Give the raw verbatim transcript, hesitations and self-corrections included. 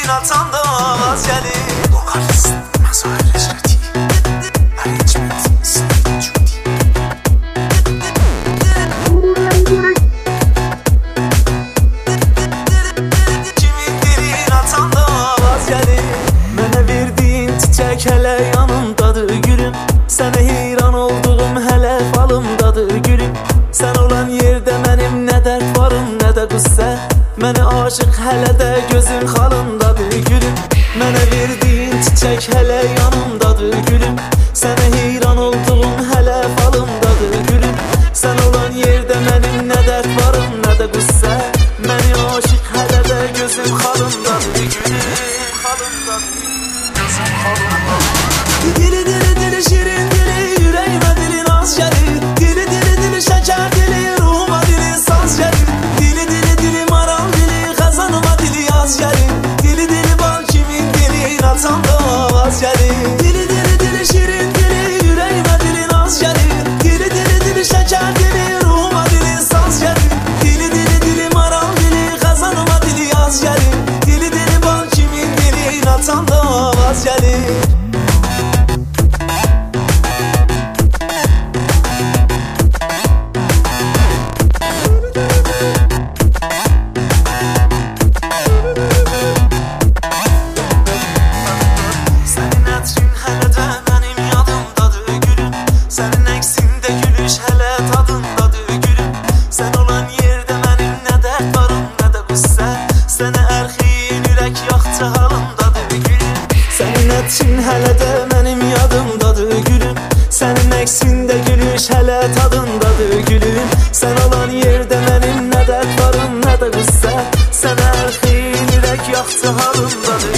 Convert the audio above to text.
dilin atanda vaz gelir. Vokalist Mazhar Eşreti, arrangement Sınıf Cudi. Kimin dilin atanda vaz gelir. Mənə verdiyin çiçək hələ yanımdadır gülüm. Sənə heyran olduğum hələ falımdadır gülüm. Sən olan yerdə mənim nə dərd varım, nə də qüssə. Mənə aşıq hələ də gözüm xalındadır gülüm. Mənə verdiyin çiçək hələ yanımdadır gülüm. Sənə heyran olduğum hələ falımdadır gülüm. Sən olan yerdə mənim nə dərd varım, nə də qüssə. Məni aşıq hələ də gözüm xalındadır gülüm. Gözüm xalındadır. Dili dili dili şirin dili, yüreğime dilin az gelir. Dili dili dili şeker dili, ruhuma dilin saz gelir. Dili dili dili maral dili, kazanıma dili yaz gelir. Dili dili bal kimin dilin atanda vaz gelir. Dili dili dili şirin dili, yüreğime dilin az gelir. Dili dili dili şeker dili, ruhuma dilin saz gelir. Dili dili dili maral dili, kazanıma dili yaz gelir. Dili dili bal kimin dilin atanda vaz gelir. Sənin hələ də mənim yadımdadır gülüm. Sənin əksində gülüş hələ tadındadır gülüm. Sən olan yerdə mənim nə dərd varım, nə də qüssə. Sənə hər xeyir ürək yaxçı halımdadır.